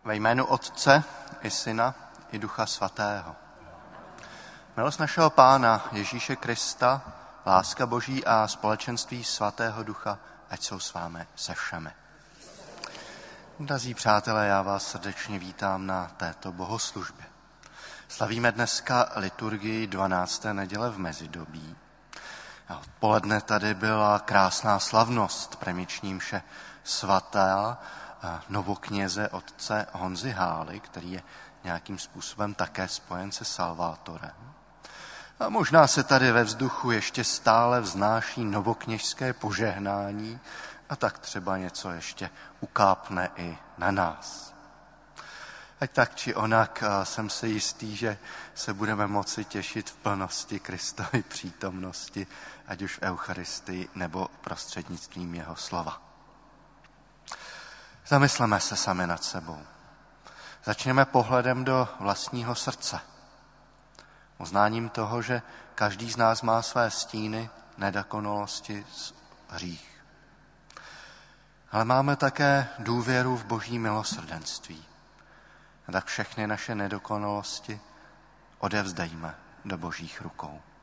Ve jménu Otce i Syna i Ducha Svatého. Milost našeho Pána Ježíše Krista, láska Boží a společenství Svatého Ducha, ať jsou s vámi se všemi. Drazí přátelé, já vás srdečně vítám na této bohoslužbě. Slavíme dneska liturgii 12. neděle v mezidobí. A odpoledne tady byla krásná slavnost premiční mše svatá novokněze otce Honzy Hály, který je nějakým způsobem také spojen se Salvátorem. A možná se tady ve vzduchu ještě stále vznáší novokněžské požehnání a tak třeba něco ještě ukápne i na nás. Ať tak či onak jsem si jistý, že se budeme moci těšit v plnosti Kristovy přítomnosti, ať už v Eucharistii nebo prostřednictvím jeho slova. Zamysleme se sami nad sebou. Začněme pohledem do vlastního srdce. Uznáním toho, že každý z nás má své stíny, nedokonalosti, hřích. Ale máme také důvěru v Boží milosrdenství. A tak všechny naše nedokonalosti odevzdejme do Božích rukou.